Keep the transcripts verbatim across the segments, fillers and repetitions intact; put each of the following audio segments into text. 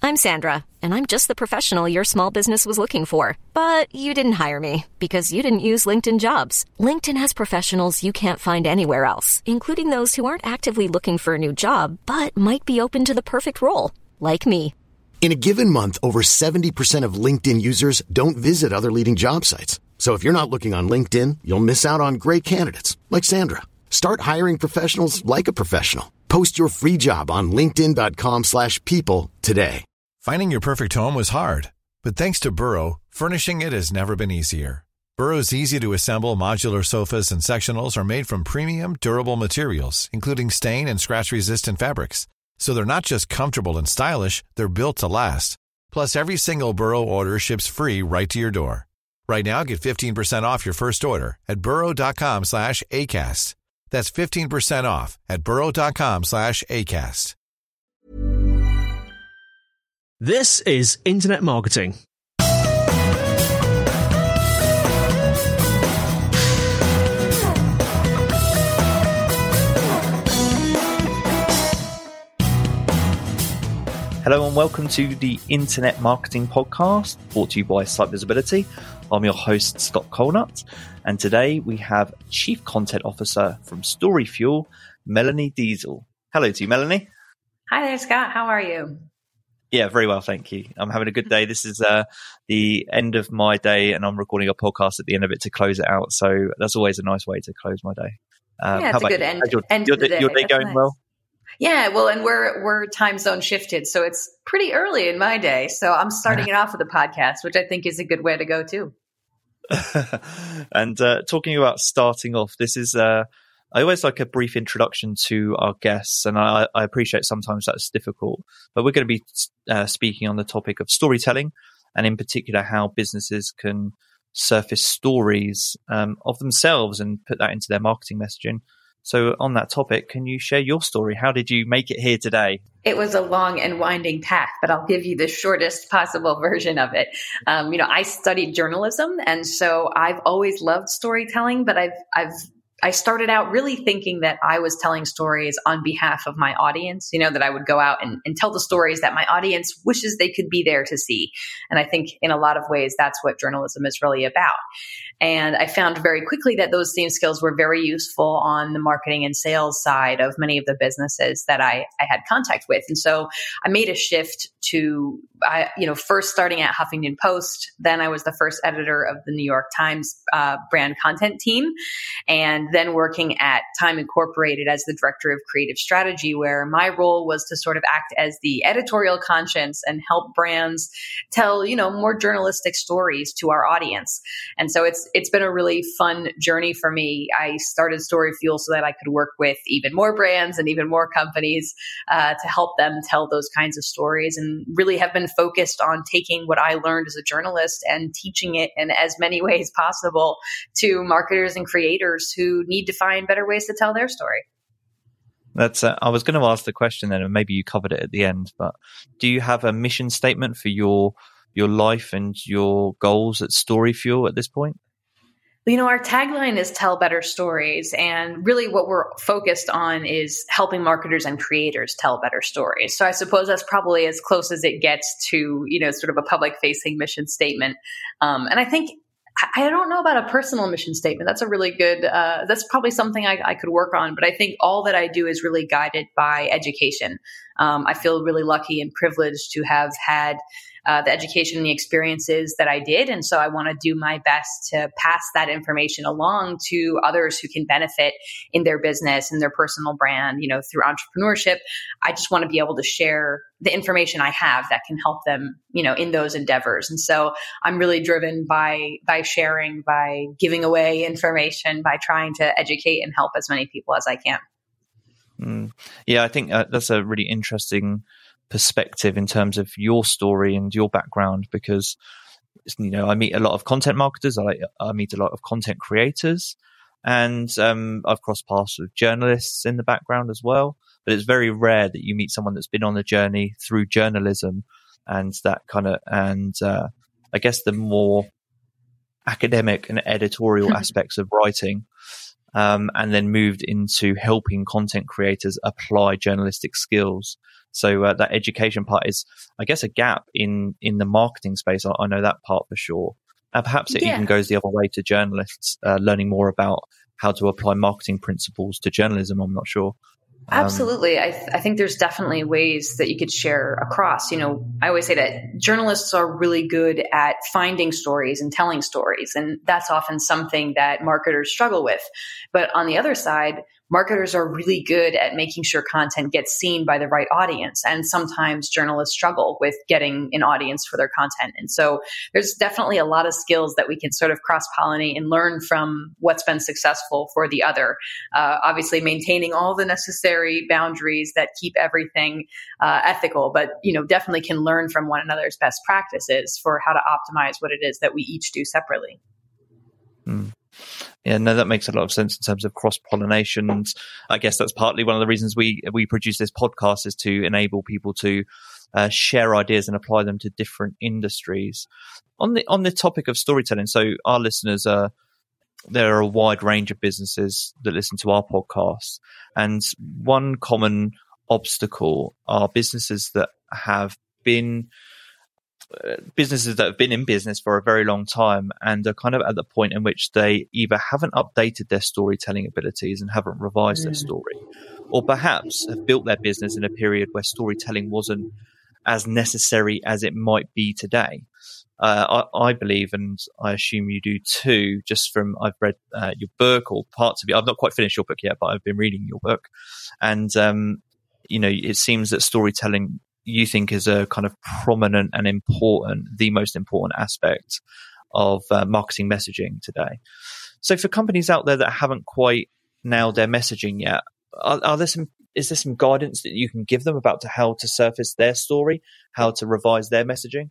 I'm Sandra, and I'm just the professional your small business was looking for. But you didn't hire me because you didn't use LinkedIn Jobs. LinkedIn has professionals you can't find anywhere else, including those who aren't actively looking for a new job, but might be open to the perfect role, like me. In a given month, over seventy percent of LinkedIn users don't visit other leading job sites. So if you're not looking on LinkedIn, you'll miss out on great candidates like Sandra. Start hiring professionals like a professional. Post your free job on linkedin.com slash people today. Finding your perfect home was hard, but thanks to Burrow, furnishing it has never been easier. Burrow's easy-to-assemble modular sofas and sectionals are made from premium, durable materials, including stain and scratch-resistant fabrics. So they're not just comfortable and stylish, they're built to last. Plus, every single Burrow order ships free right to your door. Right now, get fifteen percent off your first order at burrow.com slash ACAST. That's fifteen percent off at burrow.com slash ACAST. This is Internet Marketing. Hello and welcome to the Internet Marketing Podcast, brought to you by Site Visibility. I'm your host, Scott Colnut, and today we have Chief Content Officer from StoryFuel, Melanie Diesel. Hello to you, Melanie. Hi there, Scott. How are you? Yeah, very well, thank you. I'm having a good day. This is uh, the end of my day, and I'm recording a podcast at the end of it to close it out. So that's always a nice way to close my day. Um, yeah, it's a good end, your, end your, to the day. Your day That's going nice. well? Yeah, well, and we're we're time zone shifted, so it's pretty early in my day. So I'm starting it off with a podcast, which I think is a good way to go too. And uh, talking about starting off, this is uh, I always like a brief introduction to our guests, and I, I appreciate sometimes that's difficult. But we're going to be uh, speaking on the topic of storytelling, and in particular how businesses can surface stories um, of themselves and put that into their marketing messaging. So on that topic, can you share your story? How did you make it here today? It was a long and winding path, but I'll give you the shortest possible version of it. Um, you know, I studied journalism, and so I've always loved storytelling, but I've, I've, I started out really thinking that I was telling stories on behalf of my audience, you know, that I would go out and, and tell the stories that my audience wishes they could be there to see. And I think in a lot of ways, that's what journalism is really about. And I found very quickly that those same skills were very useful on the marketing and sales side of many of the businesses that I, I had contact with. And so I made a shift to, I, you know, first starting at Huffington Post. Then I was the first editor of the New York Times uh, brand content team. And then working at Time Incorporated as the director of creative strategy, where my role was to sort of act as the editorial conscience and help brands tell, you know, more journalistic stories to our audience. And so it's it's been a really fun journey for me. I started StoryFuel so that I could work with even more brands and even more companies uh, to help them tell those kinds of stories, and really have been focused on taking what I learned as a journalist and teaching it in as many ways possible to marketers and creators who need to find better ways to tell their story. That's. Uh, I was going to ask the question then, and maybe you covered it at the end. But do you have a mission statement for your your life and your goals at StoryFuel at this point? You know, our tagline is tell better stories. And really what we're focused on is helping marketers and creators tell better stories. So I suppose that's probably as close as it gets to, you know, sort of a public facing mission statement. Um, and I think I don't know about a personal mission statement. That's a really good, uh, that's probably something I, I could work on. But I think all that I do is really guided by education. Um, I feel really lucky and privileged to have had uh, the education and the experiences that I did. And so I want to do my best to pass that information along to others who can benefit in their business and their personal brand, you know, through entrepreneurship. I just want to be able to share the information I have that can help them, you know, in those endeavors. And so I'm really driven by, by sharing, by giving away information, by trying to educate and help as many people as I can. Mm. Yeah, I think uh, that's a really interesting perspective in terms of your story and your background, because, you know, I meet a lot of content marketers, I, I meet a lot of content creators, and um, I've crossed paths with journalists in the background as well. But it's very rare that you meet someone that's been on the journey through journalism and that kind of, and uh, I guess the more academic and editorial aspects of writing. Um, and then moved into helping content creators apply journalistic skills. So uh, that education part is, I guess, a gap in, in the marketing space. I, I know that part for sure. And perhaps it yeah. even goes the other way to journalists uh, learning more about how to apply marketing principles to journalism. I'm not sure. Um, Absolutely. I, th- I think there's definitely ways that you could share across. You know, I always say that journalists are really good at finding stories and telling stories. And that's often something that marketers struggle with. But on the other side, marketers are really good at making sure content gets seen by the right audience. And sometimes journalists struggle with getting an audience for their content. And so there's definitely a lot of skills that we can sort of cross-pollinate and learn from what's been successful for the other. Uh, obviously maintaining all the necessary boundaries that keep everything uh, ethical, but, you know, definitely can learn from one another's best practices for how to optimize what it is that we each do separately. Hmm. Yeah, no, that makes a lot of sense in terms of cross-pollination. And I guess that's partly one of the reasons we, we produce this podcast, is to enable people to uh, share ideas and apply them to different industries. On the, on the topic of storytelling, so our listeners are, there are a wide range of businesses that listen to our podcast. And one common obstacle are businesses that have been businesses that have been in business for a very long time and are kind of at the point in which they either haven't updated their storytelling abilities and haven't revised mm. their story, or perhaps have built their business in a period where storytelling wasn't as necessary as it might be today. Uh, I, I believe, and I assume you do too, just from I've read uh, your book or parts of it. I've not quite finished your book yet, but I've been reading your book. And, um, you know, it seems that storytelling you think is a kind of prominent and important, the most important aspect of uh, marketing messaging today. So for companies out there that haven't quite nailed their messaging yet, are, are there some, is there some guidance that you can give them about to how to surface their story, how to revise their messaging?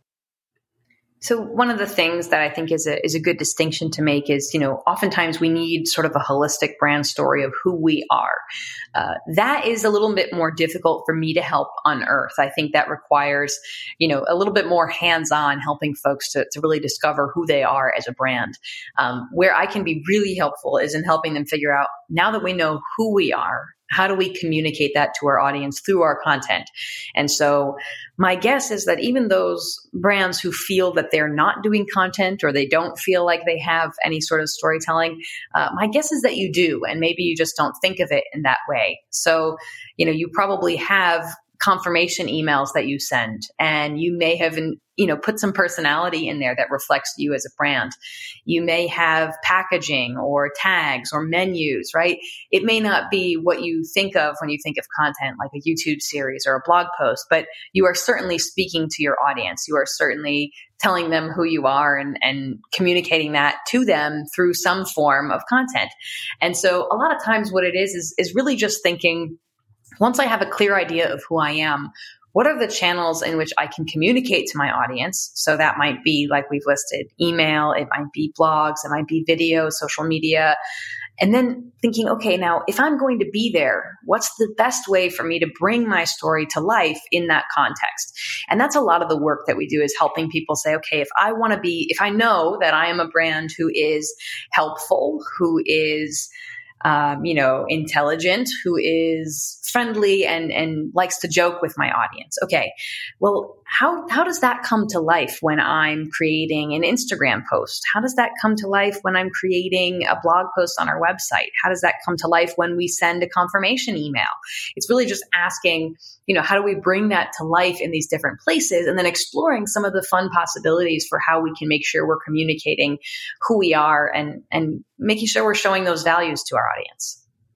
So one of the things that I think is a is a good distinction to make is, you know, oftentimes we need sort of a holistic brand story of who we are. Uh, that is a little bit more difficult for me to help unearth. I think that requires, you know, a little bit more hands-on helping folks to, to really discover who they are as a brand. Um, where I can be really helpful is in helping them figure out, now that we know who we are, how do we communicate that to our audience through our content? And so my guess is that even those brands who feel that they're not doing content or they don't feel like they have any sort of storytelling, uh, my guess is that you do. And maybe you just don't think of it in that way. So, you know, you probably have confirmation emails that you send, and you may have, you know, put some personality in there that reflects you as a brand. You may have packaging or tags or menus, right? It may not be what you think of when you think of content, like a YouTube series or a blog post, but you are certainly speaking to your audience. You are certainly telling them who you are and, and communicating that to them through some form of content. And so a lot of times what it is, is, is really just thinking, once I have a clear idea of who I am, what are the channels in which I can communicate to my audience? So that might be, like we've listed, email, it might be blogs, it might be video, social media. And then thinking, okay, now if I'm going to be there, what's the best way for me to bring my story to life in that context? And that's a lot of the work that we do, is helping people say, okay, if I want to be, if I know that I am a brand who is helpful, who is Um, you know, intelligent, who is friendly and, and likes to joke with my audience. Okay. Well, how, how does that come to life when I'm creating an Instagram post? How does that come to life when I'm creating a blog post on our website? How does that come to life when we send a confirmation email? It's really just asking, you know, how do we bring that to life in these different places, and then exploring some of the fun possibilities for how we can make sure we're communicating who we are and, and making sure we're showing those values to our audience.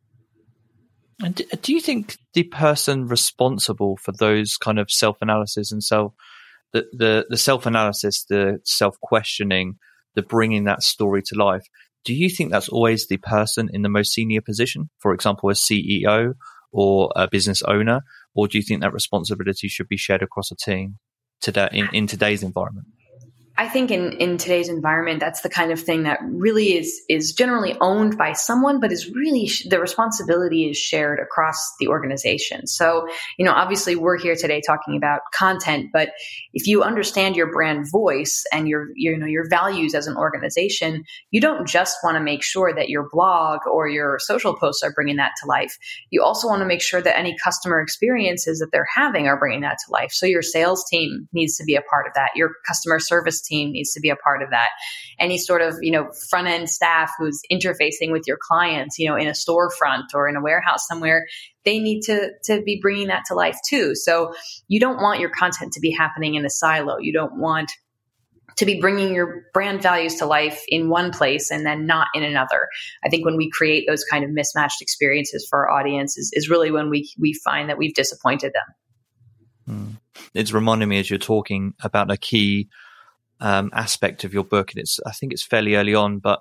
And do you think the person responsible for those kind of self-analysis and self, the, the, the self-analysis, the self-questioning, the bringing that story to life, do you think that's always the person in the most senior position, for example, a C E O or a business owner, or do you think that responsibility should be shared across a team today in, in today's environment? I think in, in today's environment, that's the kind of thing that really is is generally owned by someone, but is really sh- the responsibility is shared across the organization. So, you know, obviously we're here today talking about content, but if you understand your brand voice and your, your you know your values as an organization, you don't just want to make sure that your blog or your social posts are bringing that to life. You also want to make sure that any customer experiences that they're having are bringing that to life. So your sales team needs to be a part of that. Your customer service team needs to be a part of that. Any sort of, you know, front end staff who's interfacing with your clients, you know, in a storefront or in a warehouse somewhere, they need to, to be bringing that to life too. So you don't want your content to be happening in a silo. You don't want to be bringing your brand values to life in one place and then not in another. I think when we create those kind of mismatched experiences for our audience is, is really when we, we find that we've disappointed them. Hmm. It's reminding me as you're talking about a key Um, aspect of your book, and it's I think it's fairly early on, but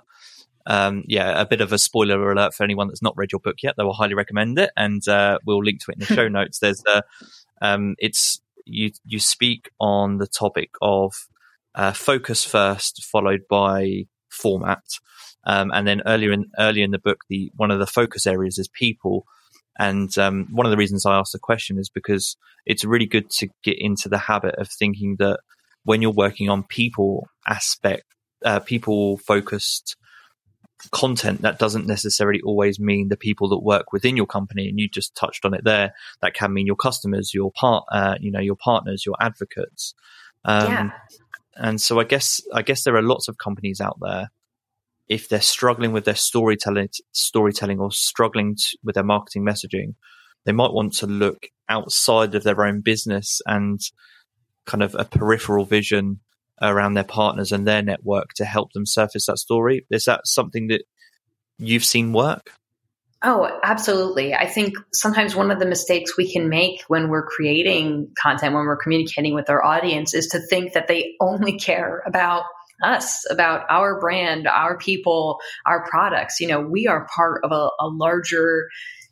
um, yeah, a bit of a spoiler alert for anyone that's not read your book yet. They will highly recommend it, and uh, we'll link to it in the show notes. There's a um, it's you you speak on the topic of uh, focus first, followed by format, um, and then earlier in earlier in the book, the one of the focus areas is people. And um, one of the reasons I asked the question is because it's really good to get into the habit of thinking that when you're working on people aspect, uh, people focused content, that doesn't necessarily always mean the people that work within your company. And you just touched on it there. That can mean your customers, your part, uh, you know, your partners, your advocates. Um, yeah. And so I guess, I guess there are lots of companies out there, if they're struggling with their storytelling, storytelling or struggling to, with their marketing messaging, they might want to look outside of their own business and kind of a peripheral vision around their partners and their network to help them surface that story. Is that something that you've seen work? Oh, absolutely. I think sometimes one of the mistakes we can make when we're creating content, when we're communicating with our audience, is to think that they only care about us, about our brand, our people, our products. You know, we are part of a, a larger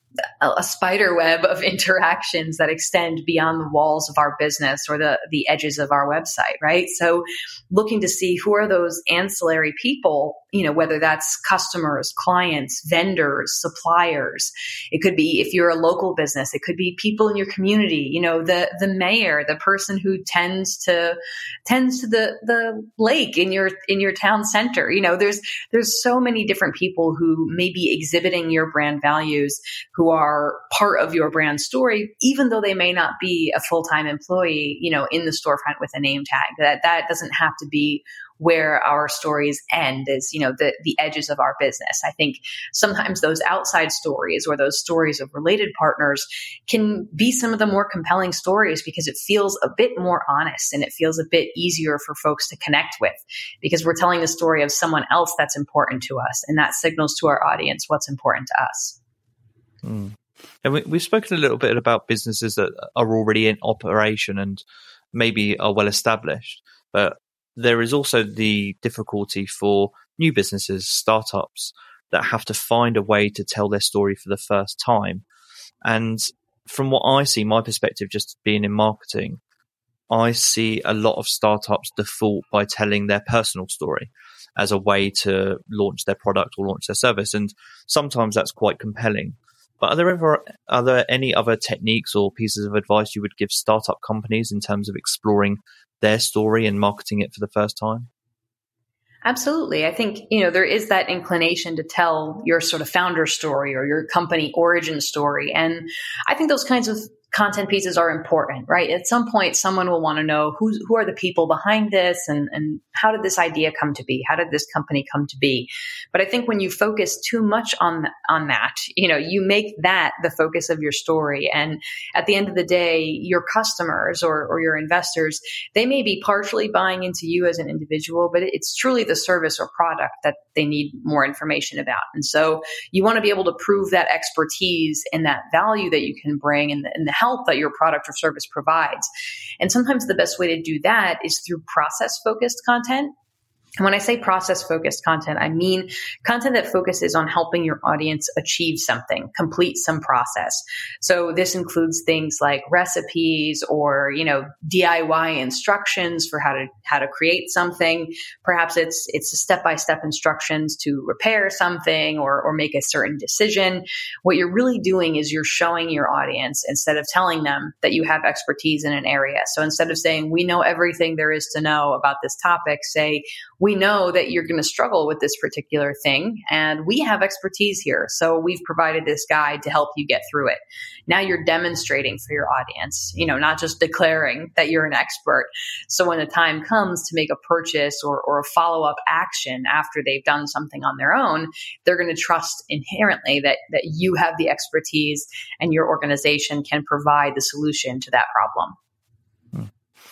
a spider web of interactions that extend beyond the walls of our business or the, the edges of our website, right? So looking to see who are those ancillary people, you know, whether that's customers, clients, vendors, suppliers. It could be, if you're a local business, it could be people in your community, you know, the, the mayor, the person who tends to, tends to the, the lake in your, in your town center. You know, there's, there's so many different people who may be exhibiting your brand values, who are part of your brand story, even though they may not be a full-time employee, you know, in the storefront with a name tag. That that doesn't have to be where our stories end, is, you know, the, the edges of our business. I think sometimes those outside stories or those stories of related partners can be some of the more compelling stories because it feels a bit more honest and it feels a bit easier for folks to connect with because we're telling the story of someone else that's important to us, and that signals to our audience what's important to us. Mm. And we, we've spoken a little bit about businesses that are already in operation and maybe are well established, but there is also the difficulty for new businesses, startups that have to find a way to tell their story for the first time. And from what I see, my perspective, just being in marketing, I see a lot of startups default by telling their personal story as a way to launch their product or launch their service. And sometimes that's quite compelling. But are there ever are there any other techniques or pieces of advice you would give startup companies in terms of exploring their story and marketing it for the first time? Absolutely. I think, you know, there is that inclination to tell your sort of founder story or your company origin story. And I think those kinds of content pieces are important, right? At some point, someone will want to know who's, who are the people behind this and, and how did this idea come to be? How did this company come to be? But I think when you focus too much on, on that, you know, you make that the focus of your story. And at the end of the day, your customers or, or your investors, they may be partially buying into you as an individual, but it's truly the service or product that they need more information about. And so you want to be able to prove that expertise and that value that you can bring and the, and the help that your product or service provides. And sometimes the best way to do that is through process-focused content. And when I say process-focused content, I mean content that focuses on helping your audience achieve something, complete some process. So this includes things like recipes or, you know, D I Y instructions for how to how to create something. Perhaps it's it's step-by-step instructions to repair something or or make a certain decision. What you're really doing is you're showing your audience instead of telling them that you have expertise in an area. So instead of saying, we know everything there is to know about this topic, say, we know that you're going to struggle with this particular thing, and we have expertise here. So we've provided this guide to help you get through it. Now you're demonstrating for your audience, you know, not just declaring that you're an expert. So when the time comes to make a purchase or, or a follow-up action after they've done something on their own, they're going to trust inherently that, that you have the expertise and your organization can provide the solution to that problem.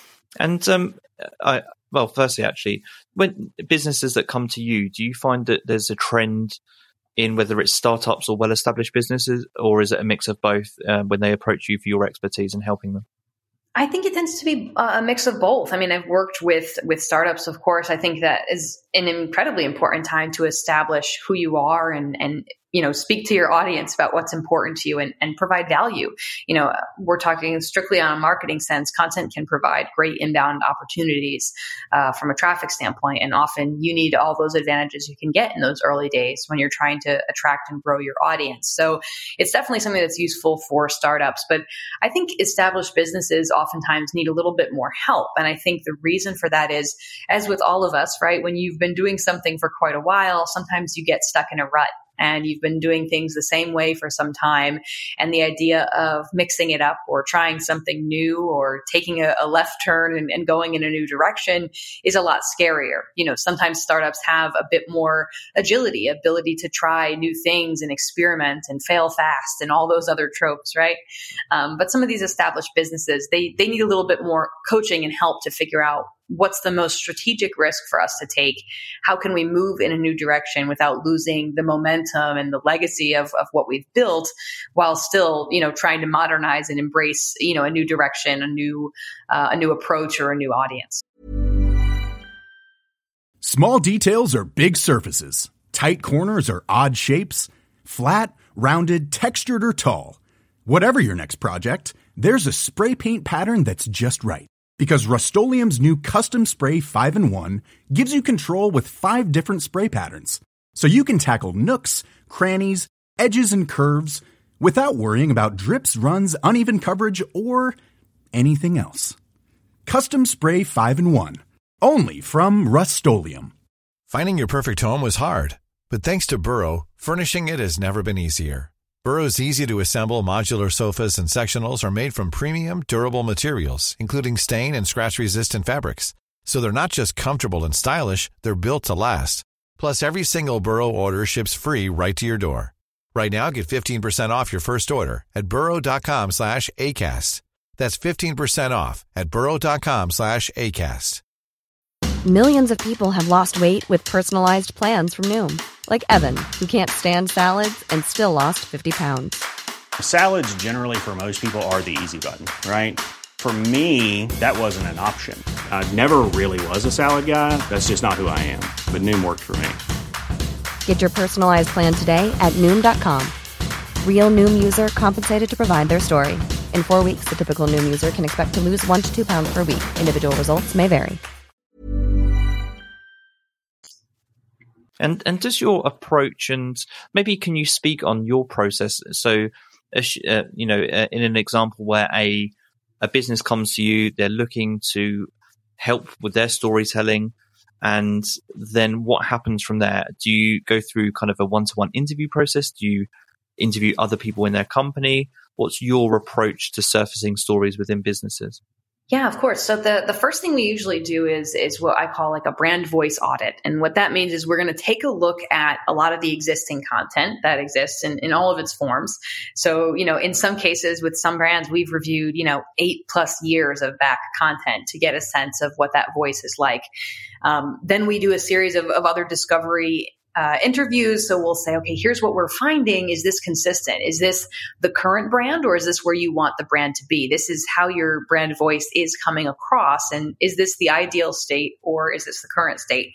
And um, I, well, firstly, actually, when businesses that come to you, do you find that there's a trend in whether it's startups or well-established businesses, or is it a mix of both uh, when they approach you for your expertise in helping them? I think it tends to be a mix of both. I mean, I've worked with with startups, of course. I think that is an incredibly important time to establish who you are and and you know, speak to your audience about what's important to you and, and provide value. You know, we're talking strictly on a marketing sense. Content can provide great inbound opportunities uh, from a traffic standpoint. And often you need all those advantages you can get in those early days when you're trying to attract and grow your audience. So it's definitely something that's useful for startups. But I think established businesses oftentimes need a little bit more help. And I think the reason for that is, as with all of us, right, when you've been doing something for quite a while, sometimes you get stuck in a rut. And you've been doing things the same way for some time. And the idea of mixing it up or trying something new or taking a, a left turn and, and going in a new direction is a lot scarier. You know, sometimes startups have a bit more agility, ability to try new things and experiment and fail fast and all those other tropes, right? Um, but some of these established businesses, they they need a little bit more coaching and help to figure out what's the most strategic risk for us to take? How can we move in a new direction without losing the momentum and the legacy of, of what we've built, while still, you know, trying to modernize and embrace, you know, a new direction, a new, uh, a new approach or a new audience? Small details are big surfaces. Tight corners are odd shapes. Flat, rounded, textured, or tall. Whatever your next project, there's a spray paint pattern that's just right. Because Rust-Oleum's new Custom Spray five in one gives you control with five different spray patterns. So you can tackle nooks, crannies, edges, and curves without worrying about drips, runs, uneven coverage, or anything else. Custom Spray five in one. Only from Rust-Oleum. Finding your perfect home was hard, but thanks to Burrow, furnishing it has never been easier. Burrow's easy-to-assemble modular sofas and sectionals are made from premium, durable materials, including stain and scratch-resistant fabrics. So they're not just comfortable and stylish, they're built to last. Plus, every single Burrow order ships free right to your door. Right now, get fifteen percent off your first order at burrow.com slash ACAST. That's fifteen percent off at burrow.com slash ACAST. Millions of people have lost weight with personalized plans from Noom. Like Evan, who can't stand salads and still lost fifty pounds. Salads generally for most people are the easy button, right? For me, that wasn't an option. I never really was a salad guy. That's just not who I am. But Noom worked for me. Get your personalized plan today at Noom dot com. Real Noom user compensated to provide their story. In four weeks, the typical Noom user can expect to lose one to two pounds per week. Individual results may vary. And and does your approach, and maybe can you speak on your process? So, uh, you know, uh, in an example where a a business comes to you, they're looking to help with their storytelling, and then what happens from there? Do you go through kind of a one-to-one interview process? Do you interview other people in their company? What's your approach to surfacing stories within businesses? Yeah, of course. So the, the first thing we usually do is is what I call like a brand voice audit. And what that means is we're going to take a look at a lot of the existing content that exists in, in all of its forms. So, you know, in some cases with some brands, we've reviewed, you know, eight plus years of back content to get a sense of what that voice is like. Um, then we do a series of, of other discovery Uh, interviews. So we'll say, okay, here's what we're finding. Is this consistent? Is this the current brand, or is this where you want the brand to be? This is how your brand voice is coming across. And is this the ideal state, or is this the current state?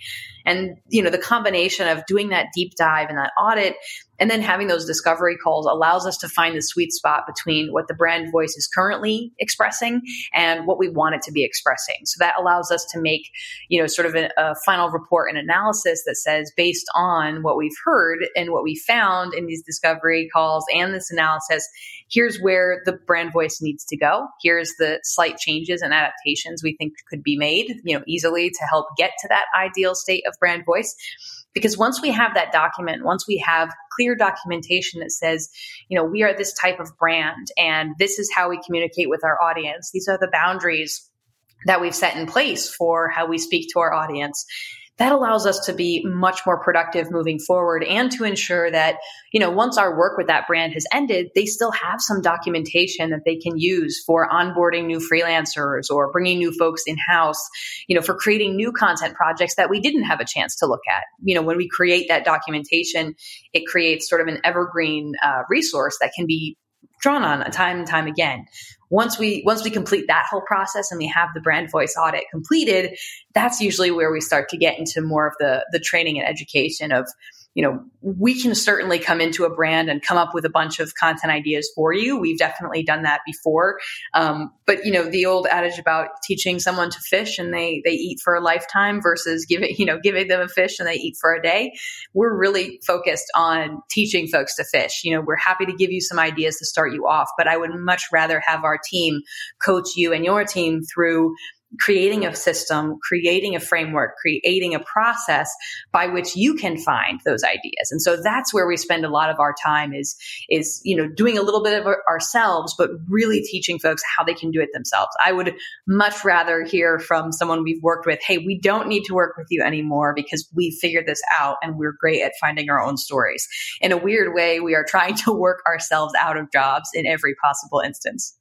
And, you know, the combination of doing that deep dive and that audit and then having those discovery calls allows us to find the sweet spot between what the brand voice is currently expressing and what we want it to be expressing. So that allows us to make, you know, sort of a, a final report and analysis that says, based on what we've heard and what we found in these discovery calls and this analysis, here's where the brand voice needs to go. Here's the slight changes and adaptations we think could be made, you know, easily to help get to that ideal state of brand voice. Because once we have that document, once we have clear documentation that says, you know, we are this type of brand and this is how we communicate with our audience, these are the boundaries that we've set in place for how we speak to our audience, that allows us to be much more productive moving forward and to ensure that, you know, once our work with that brand has ended, they still have some documentation that they can use for onboarding new freelancers or bringing new folks in-house, you know, for creating new content projects that we didn't have a chance to look at. You know, when we create that documentation, it creates sort of an evergreen uh, resource that can be drawn on time and time again. Once we once we complete that whole process and we have the brand voice audit completed, that's usually where we start to get into more of the the training and education of, you know, we can certainly come into a brand and come up with a bunch of content ideas for you. We've definitely done that before. Um, but, you know, the old adage about teaching someone to fish and they they eat for a lifetime versus giving, you know, giving them a fish and they eat for a day. We're really focused on teaching folks to fish. You know, we're happy to give you some ideas to start you off, but I would much rather have our team coach you and your team through creating a system, creating a framework, creating a process by which you can find those ideas. And so that's where we spend a lot of our time is, is, you know, doing a little bit of it ourselves, but really teaching folks how they can do it themselves. I would much rather hear from someone we've worked with, hey, we don't need to work with you anymore because we figured this out and we're great at finding our own stories. In a weird way, we are trying to work ourselves out of jobs in every possible instance.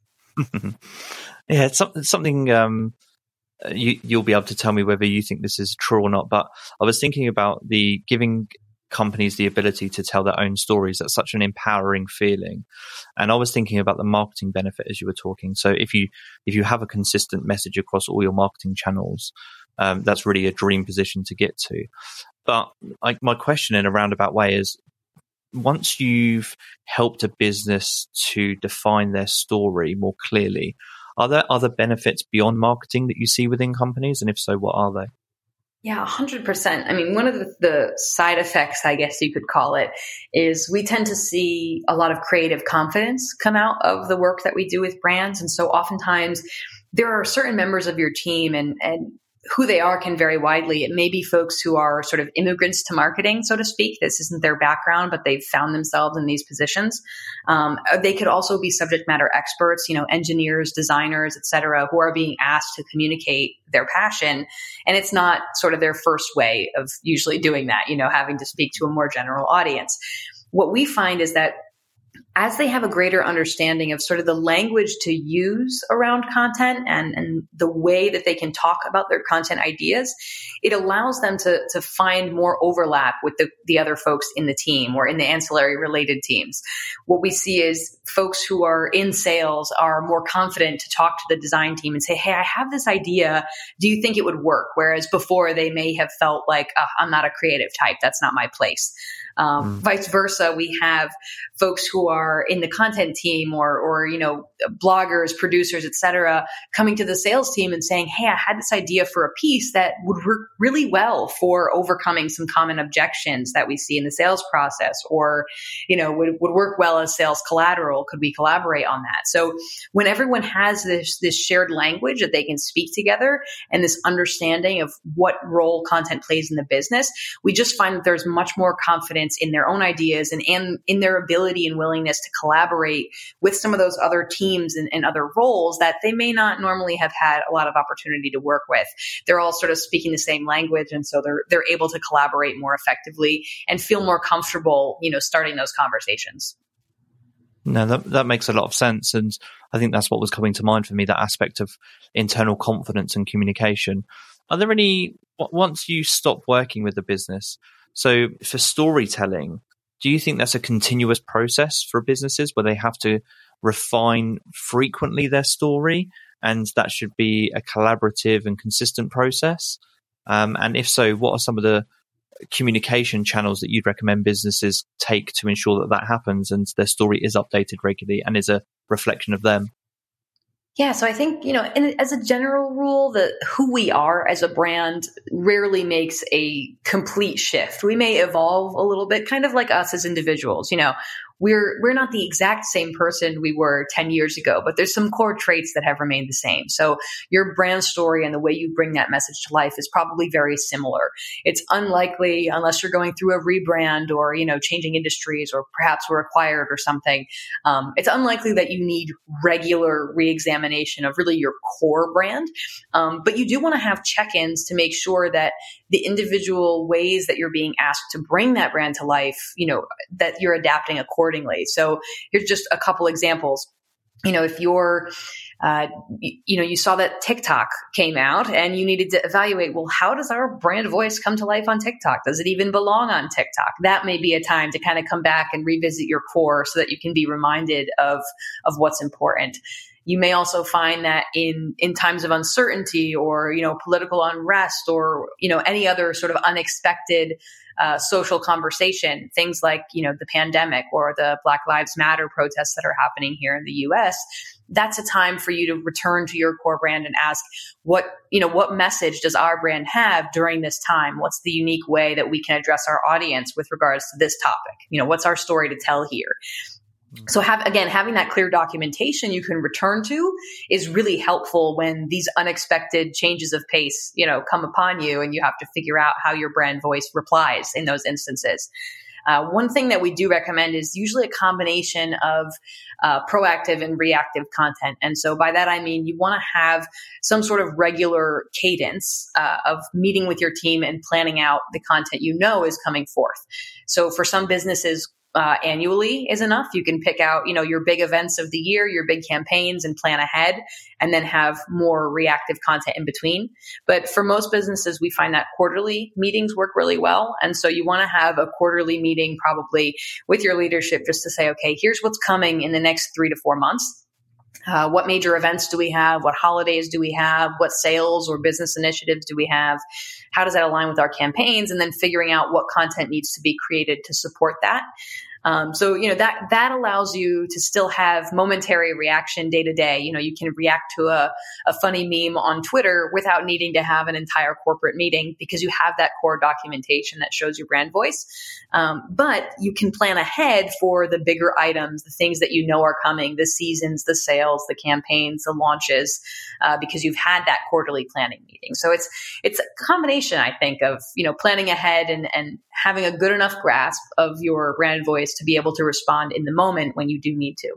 Yeah, it's something, um, You, you'll be able to tell me whether you think this is true or not. But I was thinking about the giving companies the ability to tell their own stories. That's such an empowering feeling. And I was thinking about the marketing benefit as you were talking. So if you if you have a consistent message across all your marketing channels, um, that's really a dream position to get to. But I, my question in a roundabout way is, once you've helped a business to define their story more clearly, are there other benefits beyond marketing that you see within companies? And if so, what are they? Yeah, one hundred percent. I mean, one of the, the side effects, I guess you could call it, is we tend to see a lot of creative confidence come out of the work that we do with brands. And so oftentimes there are certain members of your team and, and who they are can vary widely. It may be folks who are sort of immigrants to marketing, so to speak. This isn't their background, but they've found themselves in these positions. Um, they could also be subject matter experts, you know, engineers, designers, et cetera, who are being asked to communicate their passion. And it's not sort of their first way of usually doing that, you know, having to speak to a more general audience. What we find is that as they have a greater understanding of sort of the language to use around content and, and the way that they can talk about their content ideas, it allows them to, to find more overlap with the, the other folks in the team or in the ancillary related teams. What we see is folks who are in sales are more confident to talk to the design team and say, hey, I have this idea. Do you think it would work? Whereas before they may have felt like, oh, I'm not a creative type. That's not my place. Um, mm. Vice versa, we have folks who are in the content team or, or, you know, bloggers, producers, et cetera, coming to the sales team and saying, hey, I had this idea for a piece that would work really well for overcoming some common objections that we see in the sales process, or, you know, would, would work well as sales collateral. Could we collaborate on that? So when everyone has this, this shared language that they can speak together and this understanding of what role content plays in the business, we just find that there's much more confidence in their own ideas and, and in their ability and willingness to collaborate with some of those other teams and, and other roles that they may not normally have had a lot of opportunity to work with. They're all sort of speaking the same language, and so they're they're able to collaborate more effectively and feel more comfortable, you know, starting those conversations. No, that that makes a lot of sense, and I think that's what was coming to mind for me, that aspect of internal confidence and communication. Are there any, once you stop working with the business, so for storytelling, do you think that's a continuous process for businesses where they have to refine frequently their story, and that should be a collaborative and consistent process? Um, and if so, what are some of the communication channels that you'd recommend businesses take to ensure that that happens and their story is updated regularly and is a reflection of them? Yeah, so I think, you know, in, as a general rule, that who we are as a brand rarely makes a complete shift. We may evolve a little bit, kind of like us as individuals. You know, we're we're not the exact same person we were ten years ago, but there's some core traits that have remained the same. So your brand story and the way you bring that message to life is probably very similar. It's unlikely, unless you're going through a rebrand or, you know, changing industries or perhaps were acquired or something, um, it's unlikely that you need regular reexamination of really your core brand. Um, but you do want to have check-ins to make sure that the individual ways that you're being asked to bring that brand to life, you know, that you're adapting accordingly. So here's just a couple examples. You know, if you're, uh, you, you know, you saw that TikTok came out and you needed to evaluate, well, how does our brand voice come to life on TikTok? Does it even belong on TikTok? That may be a time to kind of come back and revisit your core so that you can be reminded of, of what's important. You may also find that in, in times of uncertainty or, you know, political unrest or, you know, any other sort of unexpected uh, social conversation, things like, you know, the pandemic or the Black Lives Matter protests that are happening here in the U S, that's a time for you to return to your core brand and ask what, you know, what message does our brand have during this time? What's the unique way that we can address our audience with regards to this topic? You know, what's our story to tell here? So have, again, having that clear documentation you can return to is really helpful when these unexpected changes of pace, you know, come upon you and you have to figure out how your brand voice replies in those instances. Uh, one thing that we do recommend is usually a combination of uh, proactive and reactive content. And so by that, I mean, you want to have some sort of regular cadence uh, of meeting with your team and planning out the content you know is coming forth. So for some businesses, Uh, annually is enough. You can pick out, you know, your big events of the year, your big campaigns and plan ahead and then have more reactive content in between. But for most businesses, we find that quarterly meetings work really well. And so you want to have a quarterly meeting probably with your leadership just to say, okay, here's what's coming in the next three to four months. Uh, what major events do we have? What holidays do we have? What sales or business initiatives do we have? How does that align with our campaigns? And then figuring out what content needs to be created to support that. Um, so, you know, that, that allows you to still have momentary reaction day to day. You know, you can react to a, a funny meme on Twitter without needing to have an entire corporate meeting because you have that core documentation that shows your brand voice. Um, but you can plan ahead for the bigger items, the things that you know are coming, the seasons, the sales, the campaigns, the launches, uh, because you've had that quarterly planning meeting. So it's, it's a combination, I think, of, you know, planning ahead and, and having a good enough grasp of your brand voice to be able to respond in the moment when you do need to.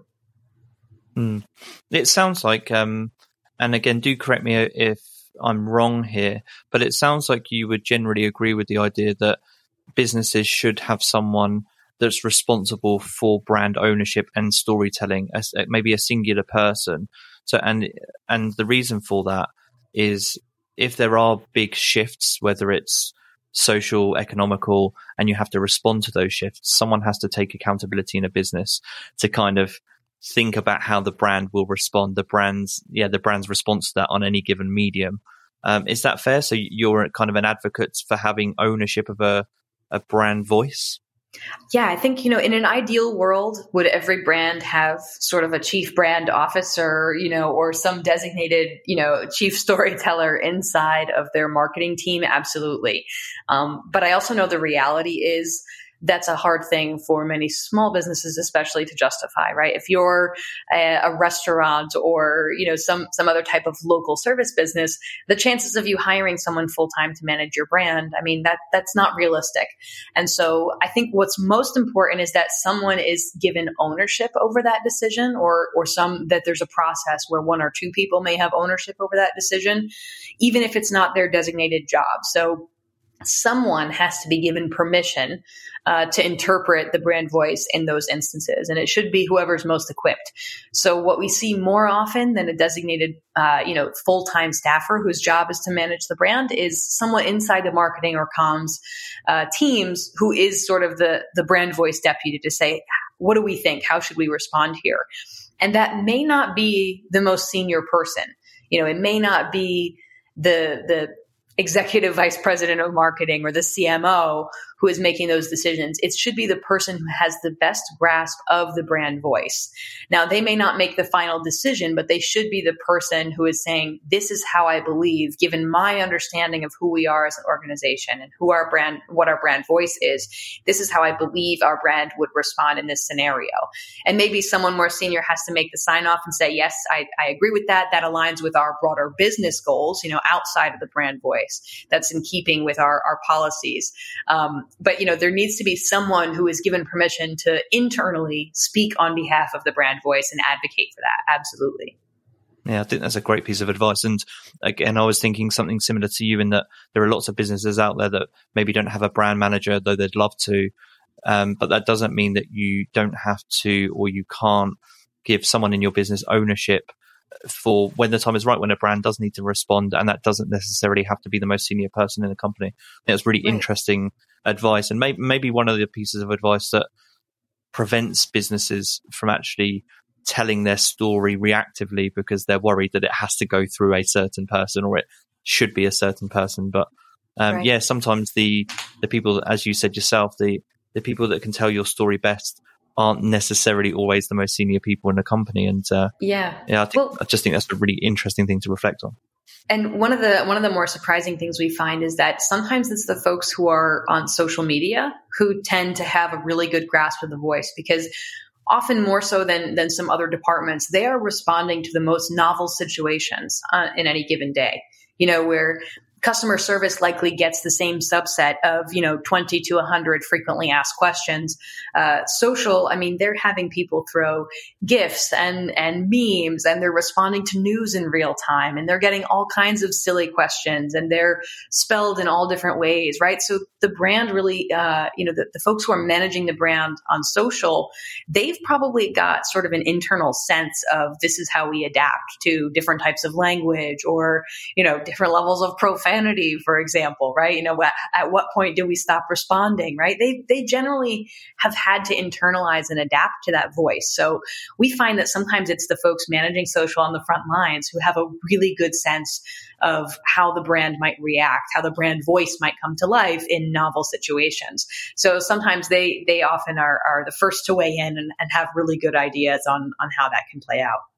Mm. It sounds like, um, and again, do correct me if I'm wrong here, but it sounds like you would generally agree with the idea that businesses should have someone that's responsible for brand ownership and storytelling, as maybe a singular person. So, and and the reason for that is if there are big shifts, whether it's social, economical, and you have to respond to those shifts, someone has to take accountability in a business to kind of think about how the brand will respond, the brand's, yeah, the brand's response to that on any given medium. Um, is that fair? So you're kind of an advocate for having ownership of a, a brand voice? Yeah, I think, you know, in an ideal world, would every brand have sort of a chief brand officer, you know, or some designated, you know, chief storyteller inside of their marketing team? Absolutely. Um, but I also know the reality is that's a hard thing for many small businesses, especially to justify, right? If you're a, a restaurant or, you know, some, some other type of local service business, the chances of you hiring someone full-time to manage your brand, I mean, that, that's not realistic. And so I think what's most important is that someone is given ownership over that decision, or, or some, that there's a process where one or two people may have ownership over that decision, even if it's not their designated job. So someone has to be given permission uh, to interpret the brand voice in those instances, and it should be whoever's most equipped. So what we see more often than a designated, uh, you know, full-time staffer whose job is to manage the brand is someone inside the marketing or comms uh, teams who is sort of the the brand voice deputy to say, what do we think? How should we respond here? And that may not be the most senior person. You know, it may not be the the executive vice president of marketing or the C M O who is making those decisions. It should be the person who has the best grasp of the brand voice. Now, they may not make the final decision, but they should be the person who is saying, this is how I believe, given my understanding of who we are as an organization and who our brand, what our brand voice is. This is how I believe our brand would respond in this scenario. And maybe someone more senior has to make the sign off and say, yes, I, I agree with that. That aligns with our broader business goals, you know, outside of the brand voice. That's in keeping with our, our policies. Um, but, you know, there needs to be someone who is given permission to internally speak on behalf of the brand voice and advocate for that. Absolutely. Yeah, I think that's a great piece of advice. And again, I was thinking something similar to you in that there are lots of businesses out there that maybe don't have a brand manager, though they'd love to. Um, but that doesn't mean that you don't have to, or you can't give someone in your business ownership for when the time is right, when a brand does need to respond. And that doesn't necessarily have to be the most senior person in the company. It's really right. Interesting advice. And maybe, maybe one of the pieces of advice that prevents businesses from actually telling their story reactively because they're worried that it has to go through a certain person or it should be a certain person. But um, right. yeah, sometimes the, the people, as you said yourself, the, the people that can tell your story best aren't necessarily always the most senior people in a company. And uh, yeah, yeah, I, think, well, I just think that's a really interesting thing to reflect on. And one of the one of the more surprising things we find is that sometimes it's the folks who are on social media who tend to have a really good grasp of the voice, because often more so than than some other departments, they are responding to the most novel situations uh, in any given day. You know, where customer service likely gets the same subset of, you know, twenty to one hundred frequently asked questions. Uh, social, I mean, they're having people throw GIFs and, and memes, and they're responding to news in real time, and they're getting all kinds of silly questions, and they're spelled in all different ways, right? So the brand really, uh, you know, the, the folks who are managing the brand on social, they've probably got sort of an internal sense of this is how we adapt to different types of language, or, you know, different levels of profanity, for example, right? You know, at, at what point do we stop responding, right? They, they generally have had to internalize and adapt to that voice. So we find that sometimes it's the folks managing social on the front lines who have a really good sense of how the brand might react, how the brand voice might come to life in novel situations. So sometimes they, they often are, are the first to weigh in and, and have really good ideas on, on how that can play out.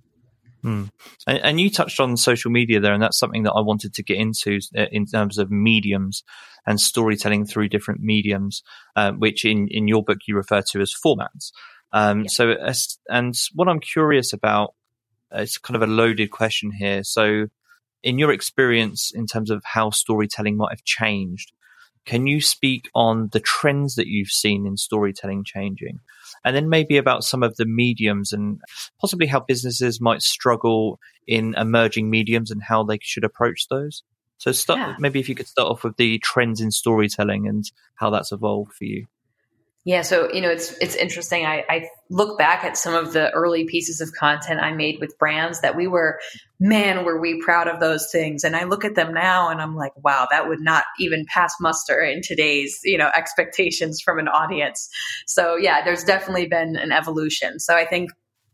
Hmm. And, and you touched on social media there, and that's something that I wanted to get into in terms of mediums and storytelling through different mediums, uh, which in, in your book you refer to as formats. Um, yeah. So, as, and what I'm curious about, uh, it's kind of a loaded question here. So, in your experience, in terms of how storytelling might have changed, can you speak on the trends that you've seen in storytelling changing? And then maybe about some of the mediums and possibly how businesses might struggle in emerging mediums and how they should approach those. So start, yeah. maybe if you could start off with the trends in storytelling and how that's evolved for you. Yeah. So, you know, it's, it's interesting. I, I look back at some of the early pieces of content I made with brands that we were, man, were we proud of those things. And I look at them now and I'm like, wow, that would not even pass muster in today's, you know, expectations from an audience. So yeah, there's definitely been an evolution. So I think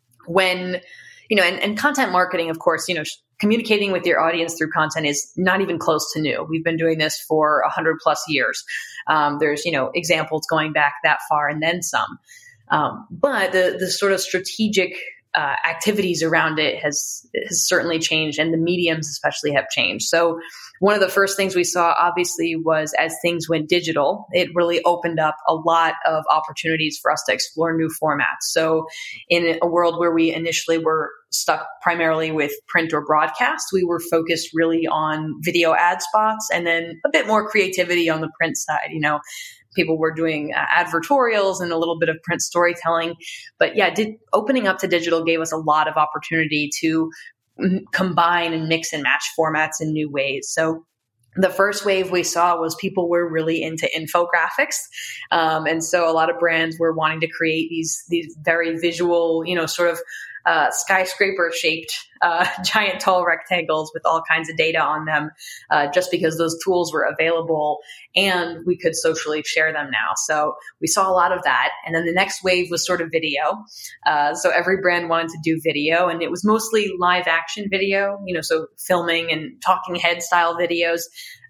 when, you know, and, and content marketing, of course, you know, communicating with your audience through content is not even close to new. We've been doing this for a hundred plus years. Um, there's, you know, examples going back that far and then some. Um, but the, the sort of strategic uh, activities around it has, has certainly changed, and the mediums especially have changed. So one of the first things we saw, obviously, was as things went digital, it really opened up a lot of opportunities for us to explore new formats. So in a world where we initially were stuck primarily with print or broadcast, we were focused really on video ad spots and then a bit more creativity on the print side. You know, people were doing uh, advertorials and a little bit of print storytelling. But yeah, did, opening up to digital gave us a lot of opportunity to m- combine and mix and match formats in new ways. So the first wave we saw was people were really into infographics. Um, and so a lot of brands were wanting to create these, these very visual, you know, sort of Uh, skyscraper shaped, uh, giant tall rectangles with all kinds of data on them, uh, just because those tools were available and we could socially share them now. So we saw a lot of that. And then the next wave was sort of video. Uh, so every brand wanted to do video, and it was mostly live action video, you know, so filming and talking head style videos.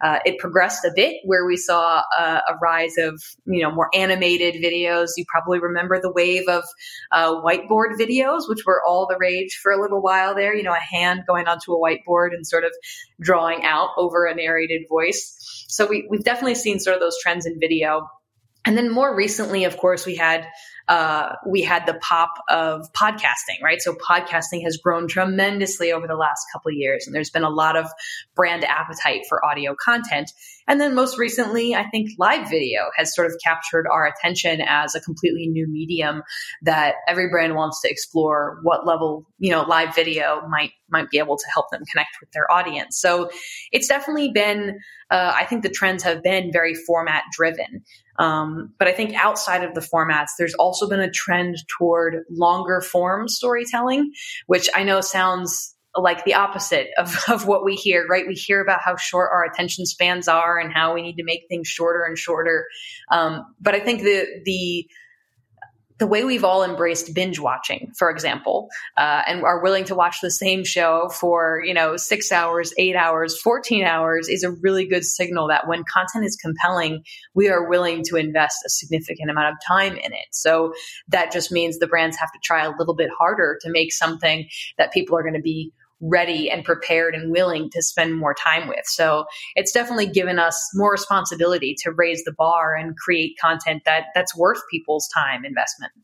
Uh, it progressed a bit where we saw uh, a rise of, you know, more animated videos. You probably remember the wave of uh, whiteboard videos, which were all the rage for a little while there. You know, a hand going onto a whiteboard and sort of drawing out over a narrated voice. So we, we've definitely seen sort of those trends in video. And then more recently, of course, we had uh, we had the pop of podcasting, right? So podcasting has grown tremendously over the last couple of years, and there's been a lot of brand appetite for audio content. And then most recently, I think live video has sort of captured our attention as a completely new medium that every brand wants to explore what level, you know, live video might might be able to help them connect with their audience. So it's definitely been, uh, I think the trends have been very format driven. Um, but I think outside of the formats, there's also been a trend toward longer form storytelling, which I know sounds like the opposite of, of what we hear, right? We hear about how short our attention spans are and how we need to make things shorter and shorter. Um, but I think the, the, the way we've all embraced binge watching, for example, uh, and are willing to watch the same show for, you know, six hours, eight hours, fourteen hours is a really good signal that when content is compelling, we are willing to invest a significant amount of time in it. So that just means the brands have to try a little bit harder to make something that people are going to be ready and prepared and willing to spend more time with. So it's definitely given us more responsibility to raise the bar and create content that that's worth people's time investment.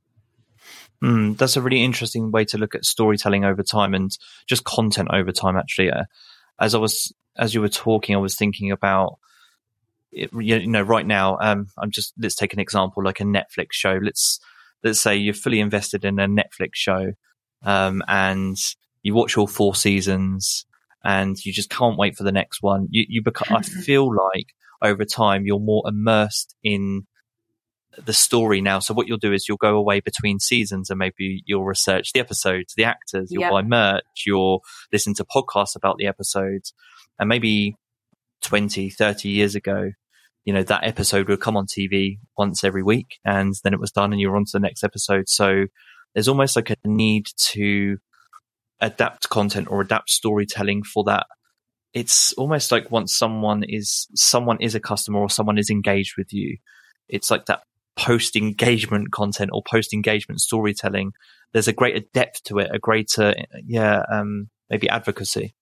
Mm, that's a really interesting way to look at storytelling over time and just content over time. Actually, uh, as I was, as you were talking, I was thinking about, it, you know, right now, um, I'm just, let's take an example, like a Netflix show. Let's, let's say you're fully invested in a Netflix show, um, and you watch all four seasons and you just can't wait for the next one. You, you become, I feel like over time, you're more immersed in the story now. So what you'll do is you'll go away between seasons and maybe you'll research the episodes, the actors, you'll yep. buy merch, you'll listen to podcasts about the episodes. And maybe twenty, thirty years ago, you know, that episode would come on T V once every week and then it was done and you're on to the next episode. So there's almost like a need to adapt content or adapt storytelling for that. It's almost like once someone is someone is a customer or someone is engaged with you, it's like that post-engagement content or post-engagement storytelling. There's a greater depth to it, a greater, yeah, um, maybe advocacy.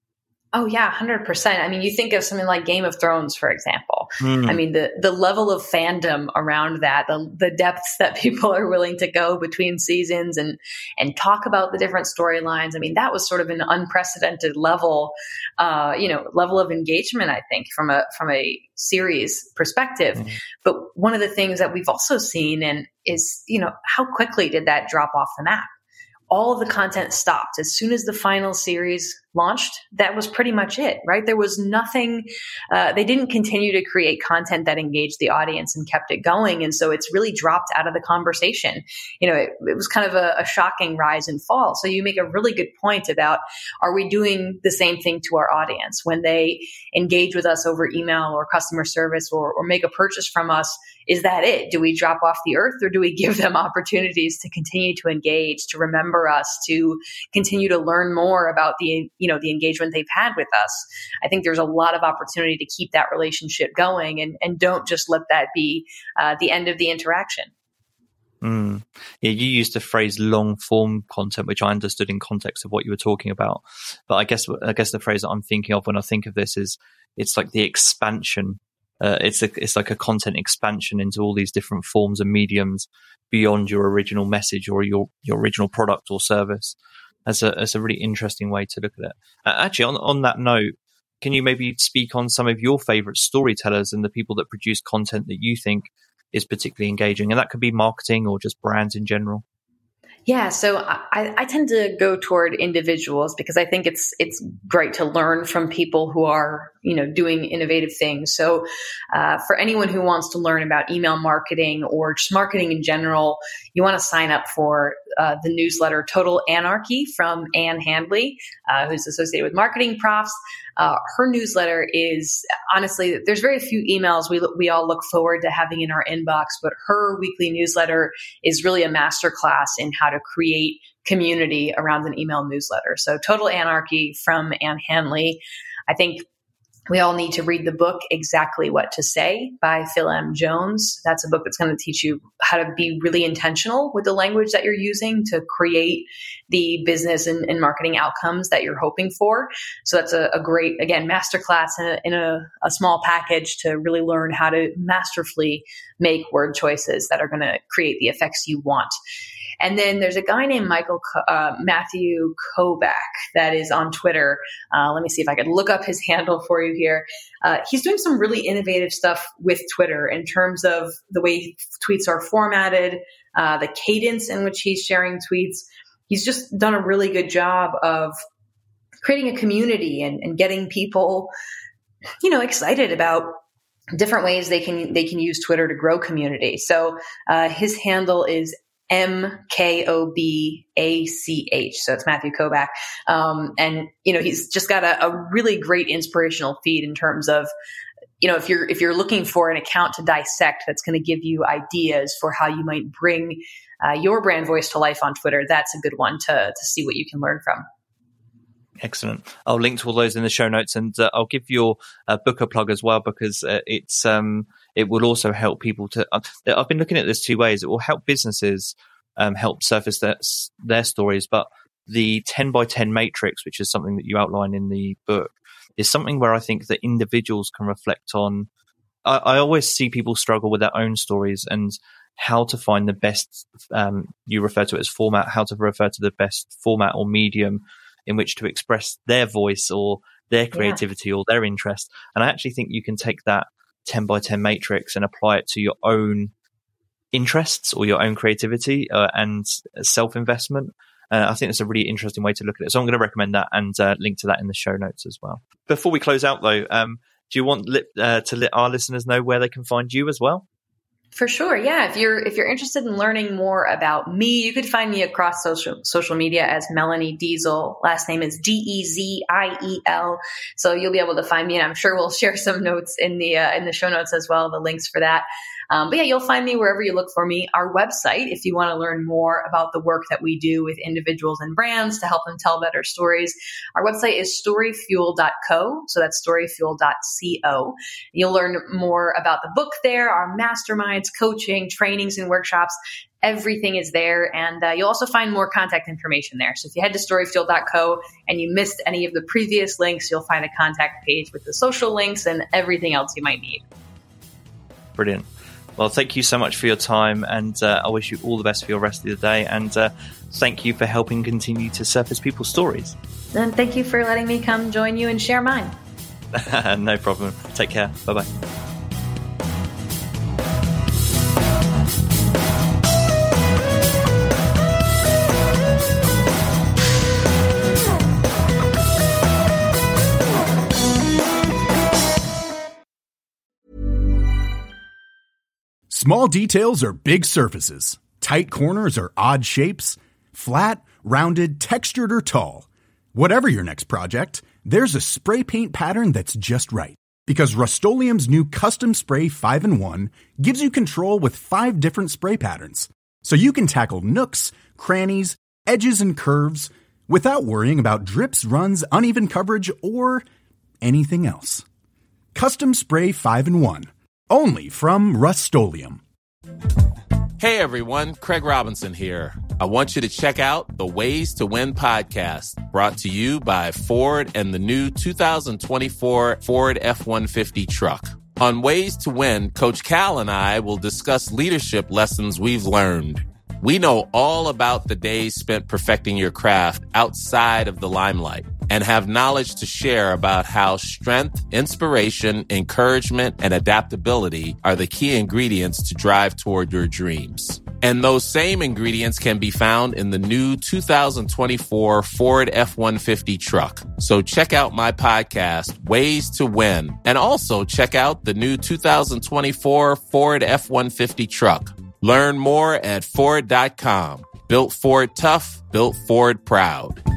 Oh yeah, one hundred percent. I mean, you think of something like Game of Thrones, for example. Mm. I mean, the, the level of fandom around that, the the depths that people are willing to go between seasons and and talk about the different storylines. I mean, that was sort of an unprecedented level, uh, you know, level of engagement, I think, from a from a series perspective. Mm. But one of the things that we've also seen and is, you know, how quickly did that drop off the map? All of the content stopped as soon as the final series launched. That was pretty much it, right? There was nothing, uh, they didn't continue to create content that engaged the audience and kept it going. And so it's really dropped out of the conversation. You know, it, it was kind of a, a shocking rise and fall. So you make a really good point about, are we doing the same thing to our audience when they engage with us over email or customer service or, or make a purchase from us? Is that it? Do we drop off the earth or do we give them opportunities to continue to engage, to remember us, to continue to learn more about the, you know, the engagement they've had with us? I think there's a lot of opportunity to keep that relationship going and, and don't just let that be uh, the end of the interaction. Mm. Yeah, you used the phrase long form content, which I understood in context of what you were talking about. But I guess, I guess the phrase that I'm thinking of when I think of this is it's like the expansion. Uh, it's a, it's like a content expansion into all these different forms and mediums beyond your original message or your, your original product or service. That's a, that's a really interesting way to look at it. Uh, actually, on, on that note, can you maybe speak on some of your favorite storytellers and the people that produce content that you think is particularly engaging? And that could be marketing or just brands in general. Yeah, so I, I tend to go toward individuals because I think it's it's great to learn from people who are, you know, doing innovative things. So uh, for anyone who wants to learn about email marketing or just marketing in general, you want to sign up for uh, the newsletter Total Anarchy from Ann Handley, uh, who's associated with Marketing Profs. Uh, her newsletter is honestly, there's very few emails we we all look forward to having in our inbox, but her weekly newsletter is really a masterclass in how to create community around an email newsletter. So Total Anarchy from Ann Handley. I think We all need to read the book, Exactly What to Say by Phil M. Jones. That's a book that's going to teach you how to be really intentional with the language that you're using to create the business and, and marketing outcomes that you're hoping for. So that's a, a great, again, masterclass in, a, in a, a small package to really learn how to masterfully make word choices that are going to create the effects you want. And then there's a guy named Michael uh, Matthew Kobach that is on Twitter. Uh, let me see if I could look up his handle for you here. Uh, he's doing some really innovative stuff with Twitter in terms of the way tweets are formatted, uh, the cadence in which he's sharing tweets. He's just done a really good job of creating a community and, and getting people, you know, excited about different ways they can they can use Twitter to grow community. So uh, his handle is M K O B A C H. So it's Matthew Kobach. Um, and, you know, he's just got a, a really great inspirational feed in terms of, you know, if you're, if you're looking for an account to dissect that's going to give you ideas for how you might bring uh, your brand voice to life on Twitter, that's a good one to, to see what you can learn from. Excellent. I'll link to all those in the show notes, and uh, I'll give your uh, book a plug as well, because uh, it's um, it will also help people to. Uh, I've been looking at this two ways. It will help businesses um, help surface their, their stories, but the ten by ten matrix, which is something that you outline in the book, is something where I think that individuals can reflect on. I, I always see people struggle with their own stories and how to find the best. Um, you refer to it as format. How to refer to the best format or medium in which to express their voice or their creativity yeah. or their interest. And I actually think you can take that ten by ten matrix and apply it to your own interests or your own creativity uh, and self-investment. Uh, I think it's a really interesting way to look at it. So I'm going to recommend that and uh, link to that in the show notes as well. Before we close out though, um, do you want li- uh, to let our listeners know where they can find you as well? For sure. Yeah. If you're, if you're interested in learning more about me, you could find me across social, social media as Melanie Deziel. Last name is D E Z I E L. So you'll be able to find me, and I'm sure we'll share some notes in the, uh, in the show notes as well, the links for that. Um, but yeah, you'll find me wherever you look for me. Our website, if you want to learn more about the work that we do with individuals and brands to help them tell better stories, our website is storyfuel dot co. So that's storyfuel dot co. You'll learn more about the book there, our masterminds, coaching, trainings, and workshops. Everything is there. And uh, you'll also find more contact information there. So if you head to storyfuel dot co and you missed any of the previous links, you'll find a contact page with the social links and everything else you might need. Brilliant. Well, thank you so much for your time, and uh, I wish you all the best for your rest of the day. And uh, thank you for helping continue to surface people's stories. And thank you for letting me come join you and share mine. No problem. Take care. Bye-bye. Small details are big surfaces. Tight corners are odd shapes. Flat, rounded, textured, or tall. Whatever your next project, there's a spray paint pattern that's just right. Because Rust-Oleum's new Custom Spray five in one gives you control with five different spray patterns. So you can tackle nooks, crannies, edges, and curves without worrying about drips, runs, uneven coverage, or anything else. Custom Spray five in one. Only from Rust-Oleum. Hey everyone, Craig Robinson here. I want you to check out the Ways to Win podcast, brought to you by Ford and the new two thousand twenty-four Ford F one fifty truck. On Ways to Win, Coach Cal and I will discuss leadership lessons we've learned. We know all about the days spent perfecting your craft outside of the limelight, and have knowledge to share about how strength, inspiration, encouragement, and adaptability are the key ingredients to drive toward your dreams. And those same ingredients can be found in the new two thousand twenty-four Ford F one fifty truck. So check out my podcast, Ways to Win, and also check out the new two thousand twenty-four Ford F one fifty truck. Learn more at Ford dot com. Built Ford tough, built Ford proud.